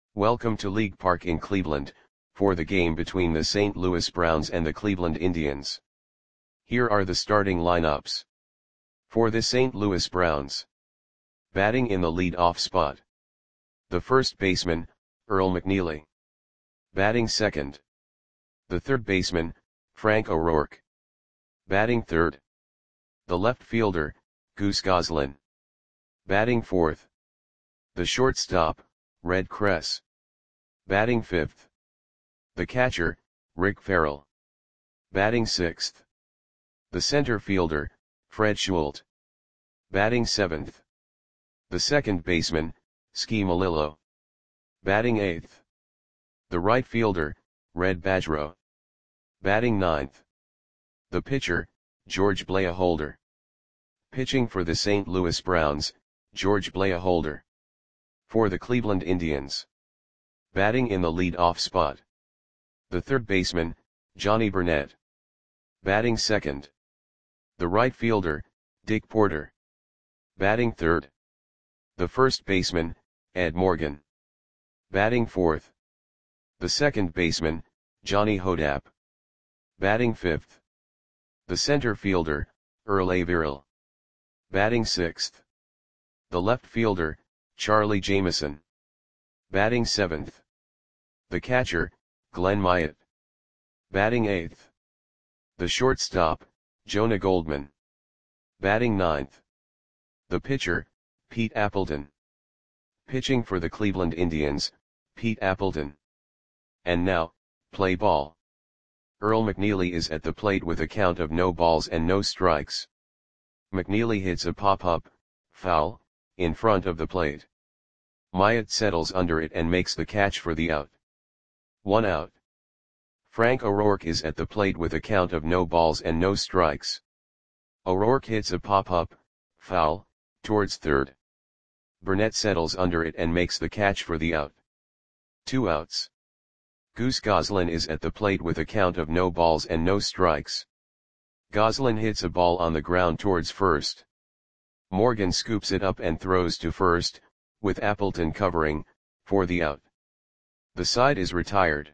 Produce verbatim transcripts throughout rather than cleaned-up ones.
Welcome to League Park in Cleveland, for the game between the Saint Louis Browns and the Cleveland Indians. Here are the starting lineups. For the Saint Louis Browns. Batting in the lead-off spot. The first baseman, Earl McNeely. Batting second. The third baseman, Frank O'Rourke. Batting third. The left fielder, Goose Goslin. Batting fourth. The shortstop, Red Kress. Batting fifth. The catcher, Rick Farrell. Batting sixth. The center fielder, Fred Schult. Batting seventh. The second baseman, Ski Melillo. Batting eighth. The right fielder, Red Badgerow. Batting ninth. The pitcher, George Blaholder. Pitching for the Saint Louis Browns, George Blaholder. For the Cleveland Indians. Batting in the lead-off spot. The third baseman, Johnny Burnett. Batting second. The right fielder, Dick Porter. Batting third. The first baseman, Ed Morgan. Batting fourth. The second baseman, Johnny Hodapp. Batting fifth. The center fielder, Earl Averill. Batting sixth. The left fielder, Charlie Jameson. Batting seventh. The catcher, Glenn Myatt. Batting eighth. The shortstop, Jonah Goldman. Batting ninth. The pitcher, Pete Appleton. Pitching for the Cleveland Indians, Pete Appleton. And now, play ball. Earl McNeely is at the plate with a count of no balls and no strikes. McNeely hits a pop-up, foul, in front of the plate. Myatt settles under it and makes the catch for the out. One out. Frank O'Rourke is at the plate with a count of no balls and no strikes. O'Rourke hits a pop-up, foul, towards third. Burnett settles under it and makes the catch for the out. Two outs. Goose Goslin is at the plate with a count of no balls and no strikes. Goslin hits a ball on the ground towards first. Morgan scoops it up and throws to first, with Appleton covering, for the out. The side is retired.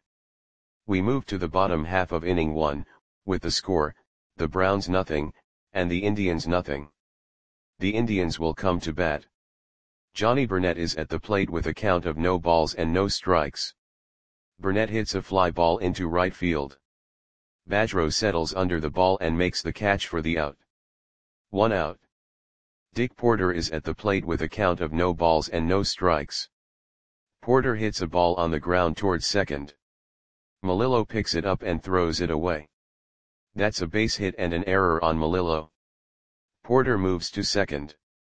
We move to the bottom half of inning one, with the score, the Browns nothing, and the Indians nothing. The Indians will come to bat. Johnny Burnett is at the plate with a count of no balls and no strikes. Burnett hits a fly ball into right field. Badgerow settles under the ball and makes the catch for the out. One out. Dick Porter is at the plate with a count of no balls and no strikes. Porter hits a ball on the ground towards second. Melillo picks it up and throws it away. That's a base hit and an error on Melillo. Porter moves to second.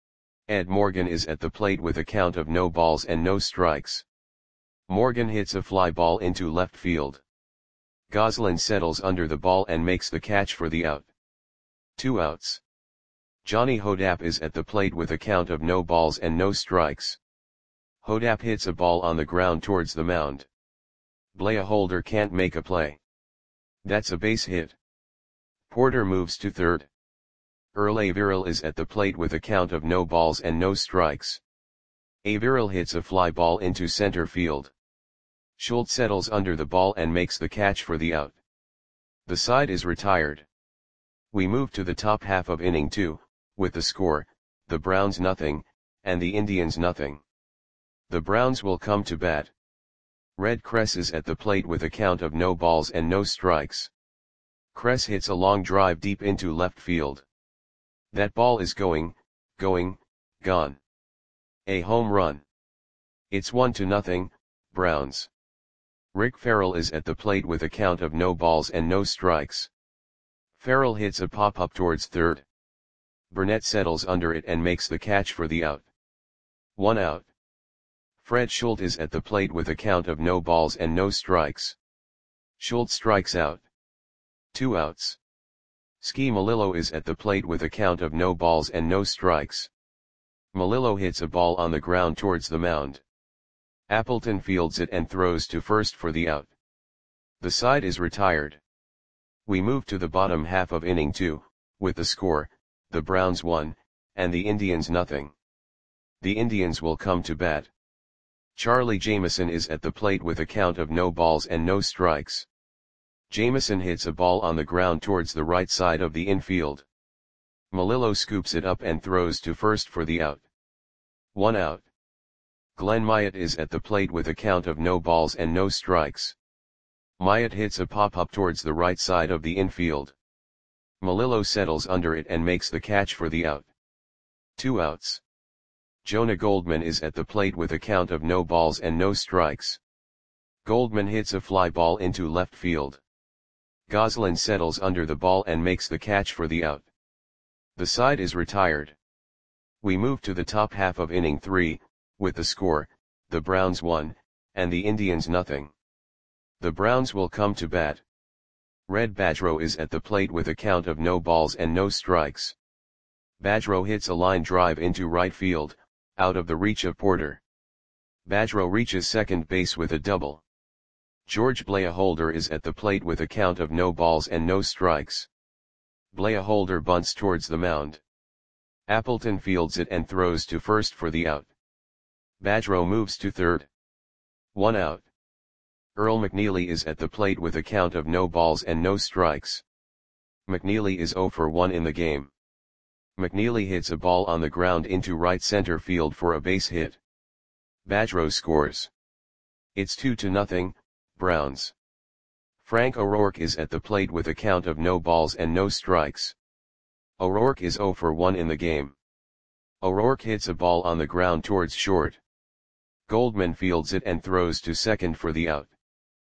Ed Morgan is at the plate with a count of no balls and no strikes. Morgan hits a fly ball into left field. Goslin settles under the ball and makes the catch for the out. Two outs. Johnny Hodapp is at the plate with a count of no balls and no strikes. Hodapp hits a ball on the ground towards the mound. Blaholder can't make a play. That's a base hit. Porter moves to third. Earl Averill is at the plate with a count of no balls and no strikes. Averill hits a fly ball into center field. Schult settles under the ball and makes the catch for the out. The side is retired. We move to the top half of inning two, with the score, the Browns nothing, and the Indians nothing. The Browns will come to bat. Red Kress is at the plate with a count of no balls and no strikes. Kress hits a long drive deep into left field. That ball is going, going, gone. A home run. It's one to nothing, Browns. Rick Farrell is at the plate with a count of no balls and no strikes. Farrell hits a pop-up towards third. Burnett settles under it and makes the catch for the out. One out. Fred Schult is at the plate with a count of no balls and no strikes. Schult strikes out. Two outs. Ski Melillo is at the plate with a count of no balls and no strikes. Melillo hits a ball on the ground towards the mound. Appleton fields it and throws to first for the out. The side is retired. We move to the bottom half of inning two, with the score, the Browns one, and the Indians nothing. The Indians will come to bat. Charlie Jameson is at the plate with a count of no balls and no strikes. Jameson hits a ball on the ground towards the right side of the infield. Melillo scoops it up and throws to first for the out. One out. Glenn Myatt is at the plate with a count of no balls and no strikes. Myatt hits a pop-up towards the right side of the infield. Melillo settles under it and makes the catch for the out. Two outs. Jonah Goldman is at the plate with a count of no balls and no strikes. Goldman hits a fly ball into left field. Goslin settles under the ball and makes the catch for the out. The side is retired. We move to the top half of inning three, with the score, the Browns one, and the Indians nothing. The Browns will come to bat. Red Badgerow is at the plate with a count of no balls and no strikes. Badgerow hits a line drive into right field, out of the reach of Porter. Badgerow reaches second base with a double. George Blahaholder is at the plate with a count of no balls and no strikes. Blahaholder bunts towards the mound. Appleton fields it and throws to first for the out. Badgerow moves to third. One out. Earl McNeely is at the plate with a count of no balls and no strikes. McNeely is oh for one in the game. McNeely hits a ball on the ground into right center field for a base hit. Badgerow scores. It's two to nothing, Browns. Frank O'Rourke is at the plate with a count of no balls and no strikes. O'Rourke is oh for one in the game. O'Rourke hits a ball on the ground towards short. Goldman fields it and throws to second for the out.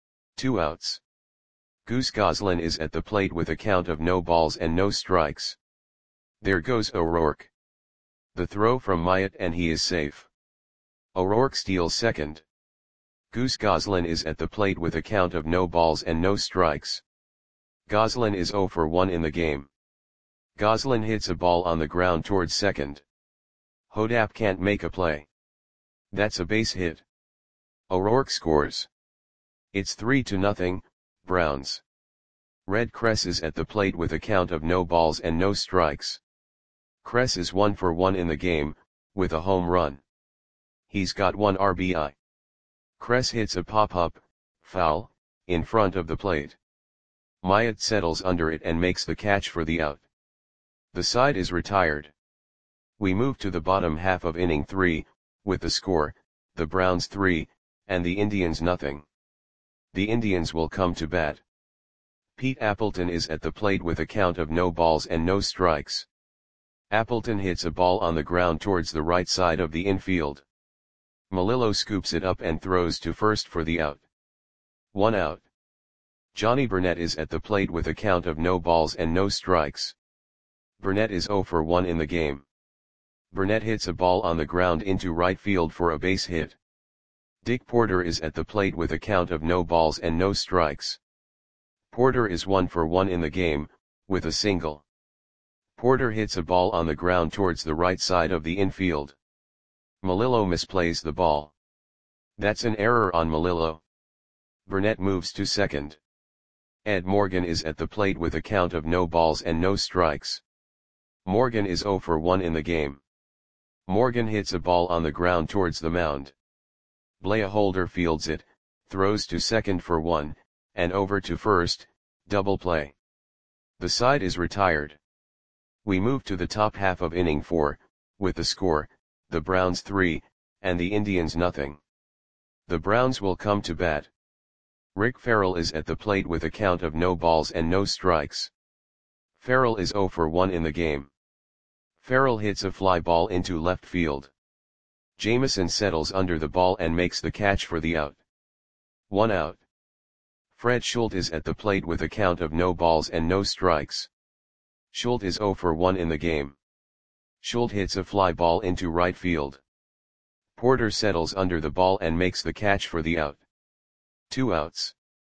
Two outs. Goose Goslin is at the plate with a count of no balls and no strikes. There goes O'Rourke. The throw from Myatt and he is safe. O'Rourke steals second. Goose Goslin is at the plate with a count of no balls and no strikes. Goslin is oh for one in the game. Goslin hits a ball on the ground towards second. Hodap can't make a play. That's a base hit. O'Rourke scores. It's three to nothing, Browns. Red Kress is at the plate with a count of no balls and no strikes. Kress is one for one in the game, with a home run. He's got one R B I. Kress hits a pop-up, foul, in front of the plate. Myatt settles under it and makes the catch for the out. The side is retired. We move to the bottom half of inning three, with the score, the Browns three, and the Indians nothing. The Indians will come to bat. Pete Appleton is at the plate with a count of no balls and no strikes. Appleton hits a ball on the ground towards the right side of the infield. Melillo scoops it up and throws to first for the out. One out. Johnny Burnett is at the plate with a count of no balls and no strikes. Burnett is oh for one in the game. Burnett hits a ball on the ground into right field for a base hit. Dick Porter is at the plate with a count of no balls and no strikes. Porter is one for one in the game, with a single. Porter hits a ball on the ground towards the right side of the infield. Melillo misplays the ball. That's an error on Melillo. Burnett moves to second. Ed Morgan is at the plate with a count of no balls and no strikes. Morgan is oh for one in the game. Morgan hits a ball on the ground towards the mound. Blahaholder fields it, throws to second for one, and over to first, double play. The side is retired. We move to the top half of inning four, with the score, the Browns three, and the Indians nothing. The Browns will come to bat. Rick Farrell is at the plate with a count of no balls and no strikes. Farrell is oh for one in the game. Farrell hits a fly ball into left field. Jameson settles under the ball and makes the catch for the out. One out. Fred Schultz is at the plate with a count of no balls and no strikes. Schultz is oh for one in the game. Schultz hits a fly ball into right field. Porter settles under the ball and makes the catch for the out. Two outs.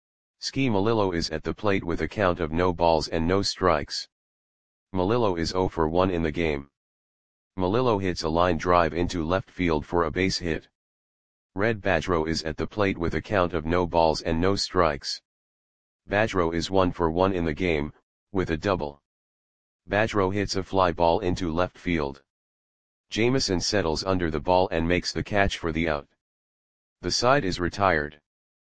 Ski Melillo is at the plate with a count of no balls and no strikes. Melillo is oh for one in the game. Melillo hits a line drive into left field for a base hit. Red Badgerow is at the plate with a count of no balls and no strikes. Badgerow is one for one in the game, with a double. Badgerow hits a fly ball into left field. Jameson settles under the ball and makes the catch for the out. The side is retired.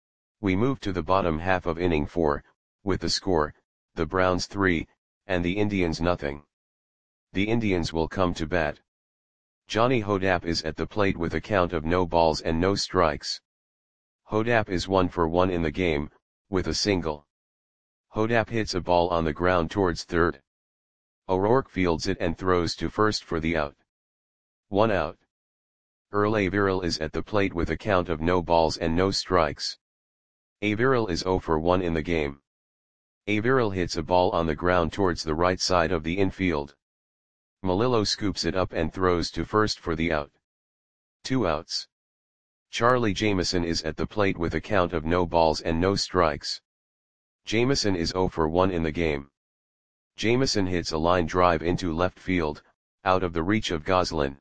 We move to the bottom half of inning four, with the score, the Browns three, and the Indians nothing. The Indians will come to bat. Johnny Hodapp is at the plate with a count of no balls and no strikes. Hodapp is one for one in the game, with a single. Hodapp hits a ball on the ground towards third. O'Rourke fields it and throws to first for the out. One out. Earl Averill is at the plate with a count of no balls and no strikes. Averill is zero for one in the game. Averill hits a ball on the ground towards the right side of the infield. Melillo scoops it up and throws to first for the out. Two outs. Charlie Jameson is at the plate with a count of no balls and no strikes. Jameson is zero for one in the game. Jameson hits a line drive into left field, out of the reach of Goslin.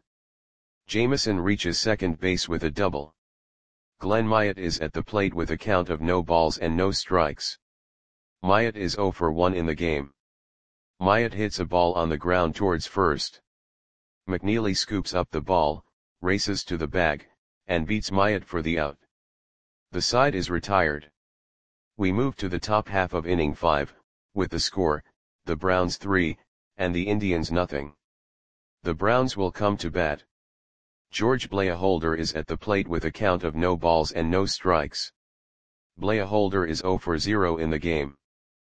Jameson reaches second base with a double. Glenn Myatt is at the plate with a count of no balls and no strikes. Myatt is zero for one in the game. Myatt hits a ball on the ground towards first. McNeely scoops up the ball, races to the bag, and beats Myatt for the out. The side is retired. We move to the top half of inning five, with the score, the Browns three, and the Indians nothing. The Browns will come to bat. George Blaholder is at the plate with a count of no balls and no strikes. Blaholder is zero for zero in the game.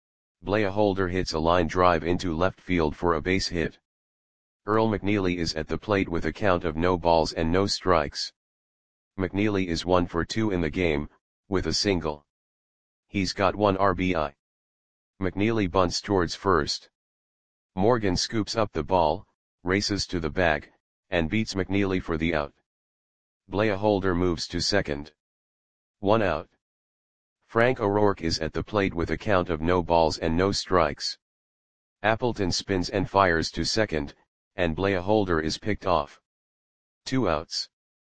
Blaholder hits a line drive into left field for a base hit. Earl McNeely is at the plate with a count of no balls and no strikes. McNeely is one for two in the game, with a single. He's got one R B I. McNeely bunts towards first. Morgan scoops up the ball, races to the bag, and beats McNeely for the out. Blaholder moves to second. One out. Frank O'Rourke is at the plate with a count of no balls and no strikes. Appleton spins and fires to second, and Blaholder is picked off. Two outs.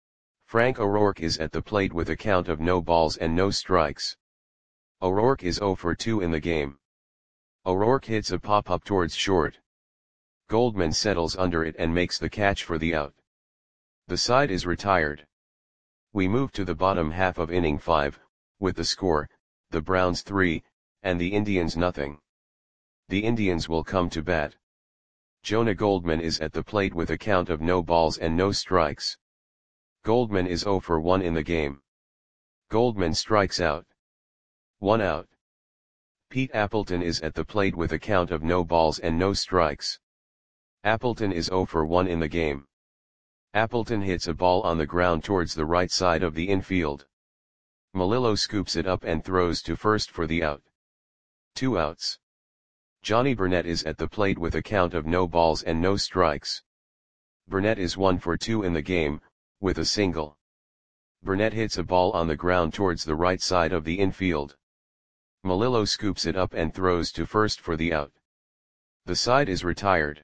Frank O'Rourke is at the plate with a count of no balls and no strikes. O'Rourke is zero for two in the game. O'Rourke hits a pop-up towards short. Goldman settles under it and makes the catch for the out. The side is retired. We move to the bottom half of inning five, with the score, the Browns three, and the Indians nothing. The Indians will come to bat. Jonah Goldman is at the plate with a count of no balls and no strikes. Goldman is zero for one in the game. Goldman strikes out. One out. Pete Appleton is at the plate with a count of no balls and no strikes. Appleton is zero for one in the game. Appleton hits a ball on the ground towards the right side of the infield. Melillo scoops it up and throws to first for the out. Two outs. Johnny Burnett is at the plate with a count of no balls and no strikes. Burnett is one for two in the game, with a single. Burnett hits a ball on the ground towards the right side of the infield. Melillo scoops it up and throws to first for the out. The side is retired.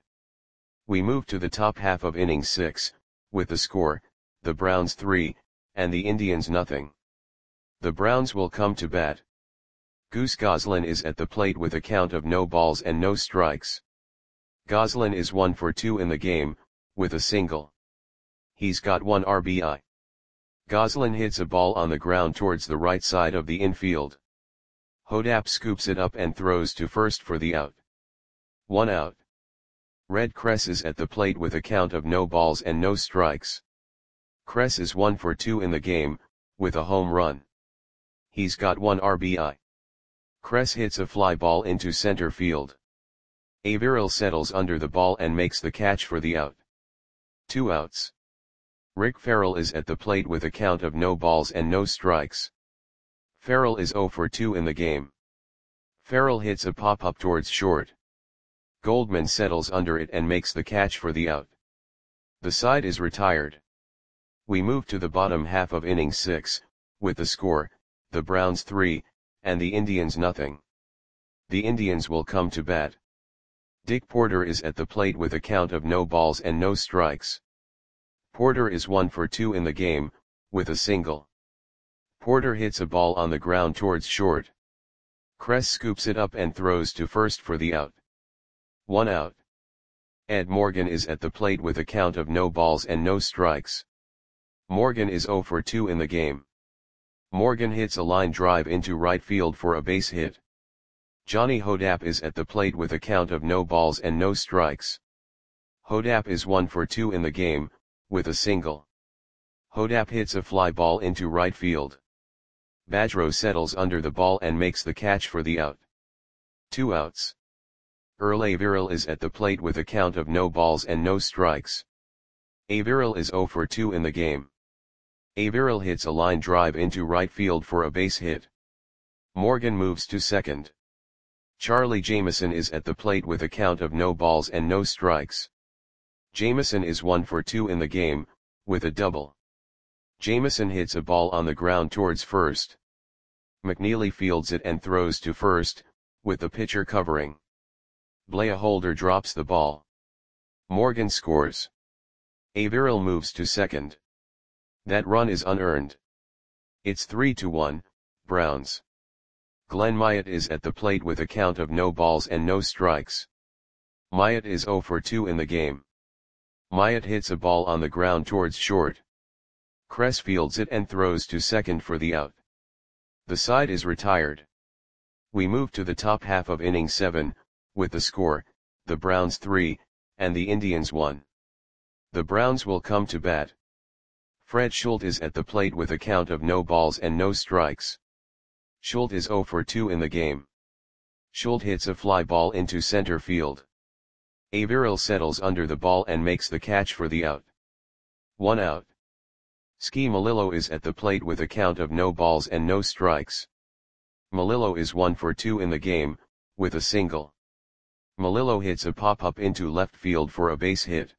We move to the top half of inning six, with the score, the Browns three, and the Indians nothing. The Browns will come to bat. Goose Goslin is at the plate with a count of no balls and no strikes. Goslin is one for two in the game, with a single. He's got one R B I. Goslin hits a ball on the ground towards the right side of the infield. Hodapp scoops it up and throws to first for the out. One out. Red Kress is at the plate with a count of no balls and no strikes. Kress is one for two in the game, with a home run. He's got one R B I. Kress hits a fly ball into center field. Averill settles under the ball and makes the catch for the out. Two outs. Rick Farrell is at the plate with a count of no balls and no strikes. Farrell is zero for two in the game. Farrell hits a pop-up towards short. Goldman settles under it and makes the catch for the out. The side is retired. We move to the bottom half of inning six, with the score, the Browns three, and the Indians nothing. The Indians will come to bat. Dick Porter is at the plate with a count of no balls and no strikes. Porter is one for two in the game, with a single. Porter hits a ball on the ground towards short. Kress scoops it up and throws to first for the out. One out. Ed Morgan is at the plate with a count of no balls and no strikes. Morgan is zero for two in the game. Morgan hits a line drive into right field for a base hit. Johnny Hodapp is at the plate with a count of no balls and no strikes. Hodapp is one for two in the game, with a single. Hodapp hits a fly ball into right field. Badgerow settles under the ball and makes the catch for the out. Two outs. Earl Averill is at the plate with a count of no balls and no strikes. Averill is zero for two in the game. Averill hits a line drive into right field for a base hit. Morgan moves to second. Charlie Jameson is at the plate with a count of no balls and no strikes. Jameson is one for two in the game, with a double. Jameson hits a ball on the ground towards first. McNeely fields it and throws to first, with the pitcher covering. Blair Holder drops the ball. Morgan scores. Averill moves to second. That run is unearned. It's three to one, Browns. Glenn Myatt is at the plate with a count of no balls and no strikes. Myatt is zero for two in the game. Myatt hits a ball on the ground towards short. Kress fields it and throws to second for the out. The side is retired. We move to the top half of inning seven, with the score, the Browns three, and the Indians one. The Browns will come to bat. Fred Schultz is at the plate with a count of no balls and no strikes. Schultz is zero for two in the game. Schultz hits a fly ball into center field. Averill settles under the ball and makes the catch for the out. One out. Ski Melillo is at the plate with a count of no balls and no strikes. Melillo is one for two in the game, with a single. Melillo hits a pop-up into left field for a base hit.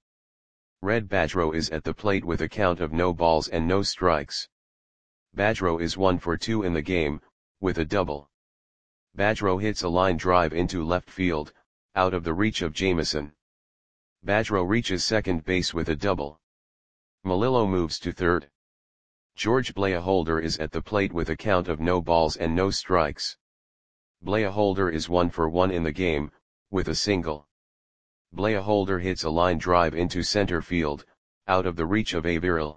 Red Badgerow is at the plate with a count of no balls and no strikes. Badgerow is one for two in the game, with a double. Badgerow hits a line drive into left field, out of the reach of Jameson. Badgerow reaches second base with a double. Melillo moves to third. George Blair Holder is at the plate with a count of no balls and no strikes. Blair Holder is one for one in the game, with a single. Blair Holder hits a line drive into center field, out of the reach of Averill.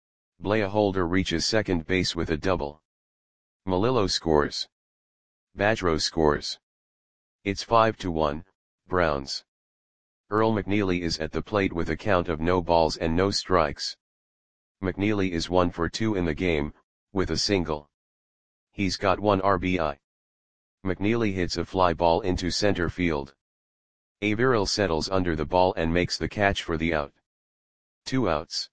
Blair Holder reaches second base with a double. Melillo scores. Badgerow scores. It's five to one, Browns. Earl McNeely is at the plate with a count of no balls and no strikes. McNeely is one for two in the game, with a single. He's got one R B I. McNeely hits a fly ball into center field. Averill settles under the ball and makes the catch for the out. Two outs.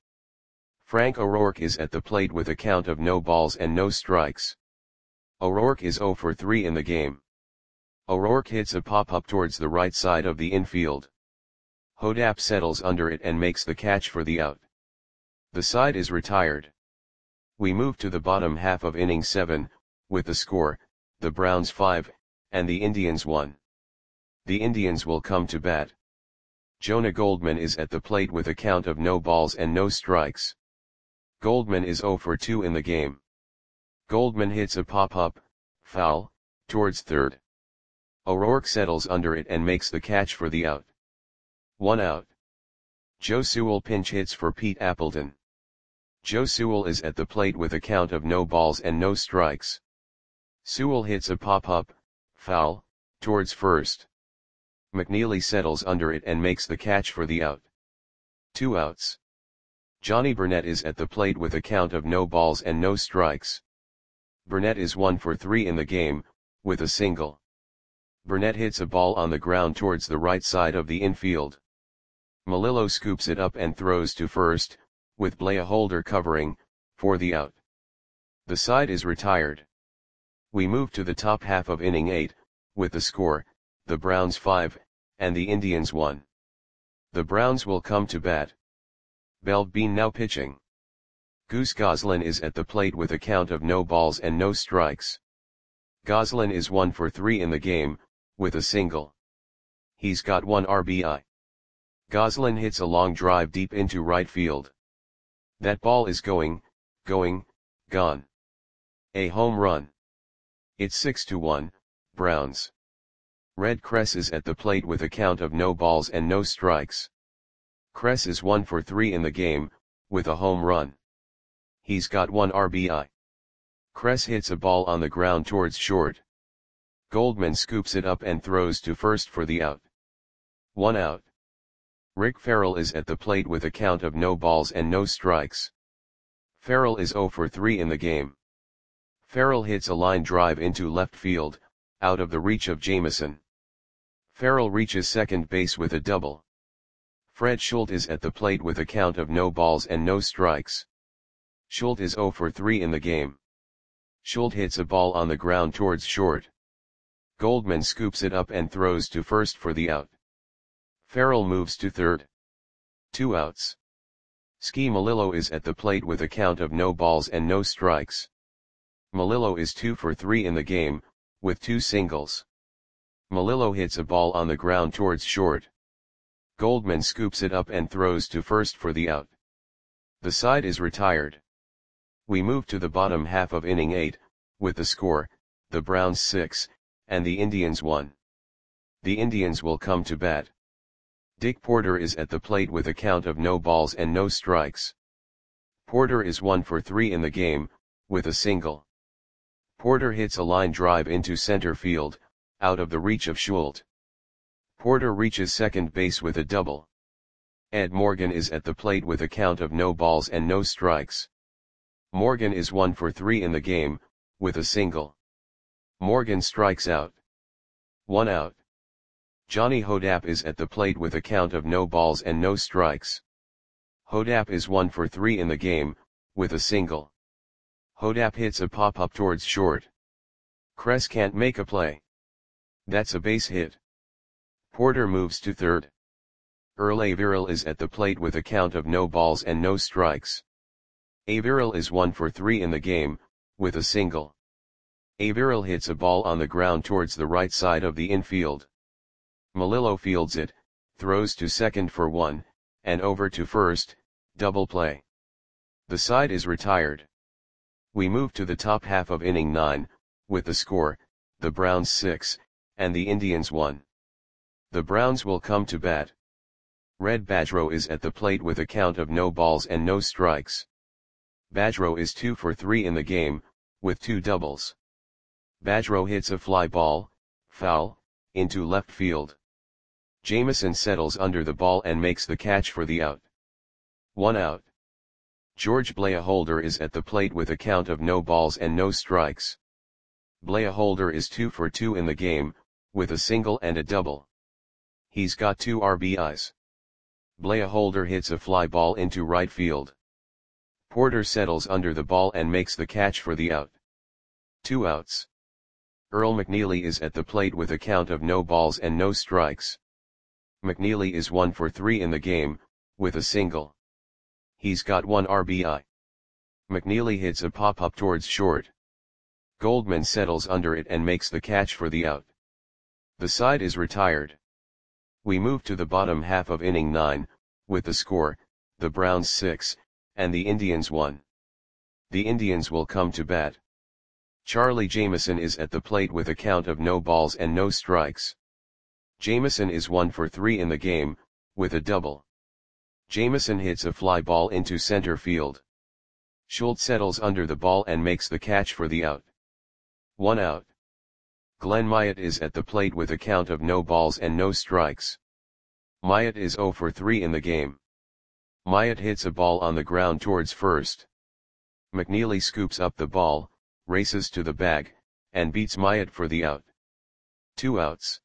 Frank O'Rourke is at the plate with a count of no balls and no strikes. O'Rourke is zero for three in the game. O'Rourke hits a pop-up towards the right side of the infield. Hodapp settles under it and makes the catch for the out. The side is retired. We move to the bottom half of inning seven, with the score, the Browns five, and the Indians one. The Indians will come to bat. Jonah Goldman is at the plate with a count of no balls and no strikes. Goldman is zero for two in the game. Goldman hits a pop-up, foul, towards third. O'Rourke settles under it and makes the catch for the out. One out. Joe Sewell pinch hits for Pete Appleton. Joe Sewell is at the plate with a count of no balls and no strikes. Sewell hits a pop-up, foul, towards first. McNeely settles under it and makes the catch for the out. Two outs. Johnny Burnett is at the plate with a count of no balls and no strikes. Burnett is one for three in the game, with a single. Burnett hits a ball on the ground towards the right side of the infield. Melillo scoops it up and throws to first, with Blair Holder covering, for the out. The side is retired. We move to the top half of inning eight, with the score, the Browns five, and the Indians one. The Browns will come to bat. Bell Bean now pitching. Goose Goslin is at the plate with a count of no balls and no strikes. Goslin is one for three in the game, with a single. He's got one R B I. Goslin hits a long drive deep into right field. That ball is going, going, gone. A home run. It's six to one, Browns. Red Kress is at the plate with a count of no balls and no strikes. Kress is one for three in the game, with a home run. He's got one R B I. Kress hits a ball on the ground towards short. Goldman scoops it up and throws to first for the out. One out. Rick Farrell is at the plate with a count of no balls and no strikes. Farrell is zero for three in the game. Farrell hits a line drive into left field, out of the reach of Jameson. Farrell reaches second base with a double. Fred Schultz is at the plate with a count of no balls and no strikes. Schultz is zero for three in the game. Schultz hits a ball on the ground towards short. Goldman scoops it up and throws to first for the out. Farrell moves to third. Two outs. Ski Melillo is at the plate with a count of no balls and no strikes. Melillo is two for three in the game, with two singles. Melillo hits a ball on the ground towards short. Goldman scoops it up and throws to first for the out. The side is retired. We move to the bottom half of inning eight, with the score, the Browns six, and the Indians one. The Indians will come to bat. Dick Porter is at the plate with a count of no balls and no strikes. Porter is one for three in the game, with a single. Porter hits a line drive into center field, out of the reach of Schultz. Porter reaches second base with a double. Ed Morgan is at the plate with a count of no balls and no strikes. Morgan is one for three in the game, with a single. Morgan strikes out. One out. Johnny Hodapp is at the plate with a count of no balls and no strikes. Hodapp is one for three in the game, with a single. Hodapp hits a pop-up towards short. Kress can't make a play. That's a base hit. Porter moves to third. Earl Averill is at the plate with a count of no balls and no strikes. Averill is one for three in the game, with a single. Averill hits a ball on the ground towards the right side of the infield. Melillo fields it, throws to second for one, and over to first, double play. The side is retired. We move to the top half of inning nine, with the score, the Browns six, and the Indians one. The Browns will come to bat. Red Badgerow is at the plate with a count of no balls and no strikes. Badgerow is two for three in the game, with two doubles. Badgerow hits a fly ball, foul, into left field. Jameson settles under the ball and makes the catch for the out. One out. George Blaholder is at the plate with a count of no balls and no strikes. Blaholder is two for two in the game, with a single and a double. He's got two R B Is. Blaholder hits a fly ball into right field. Porter settles under the ball and makes the catch for the out. Two outs. Earl McNeely is at the plate with a count of no balls and no strikes. McNeely is one for three in the game, with a single. He's got one R B I. McNeely hits a pop-up towards short. Goldman settles under it and makes the catch for the out. The side is retired. We move to the bottom half of inning nine, with the score, the Browns six, and the Indians one. The Indians will come to bat. Charlie Jameson is at the plate with a count of no balls and no strikes. Jameson is one for three in the game, with a double. Jameson hits a fly ball into center field. Schultz settles under the ball and makes the catch for the out. One out. Glenn Myatt is at the plate with a count of no balls and no strikes. Myatt is zero for three in the game. Myatt hits a ball on the ground towards first. McNeely scoops up the ball, races to the bag, and beats Myatt for the out. Two outs.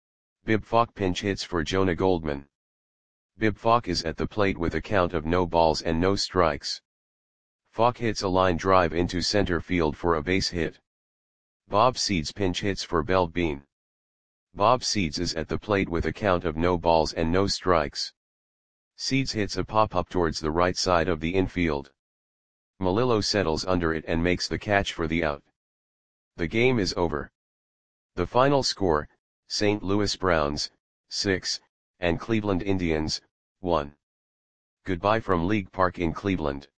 Bib Falk pinch hits for Jonah Goldman. Bib Falk is at the plate with a count of no balls and no strikes. Falk hits a line drive into center field for a base hit. Bob Seeds pinch hits for Bell Bean. Bob Seeds is at the plate with a count of no balls and no strikes. Seeds hits a pop-up towards the right side of the infield. Melillo settles under it and makes the catch for the out. The game is over. The final score, Saint Louis Browns, six, and Cleveland Indians, one. Goodbye from League Park in Cleveland.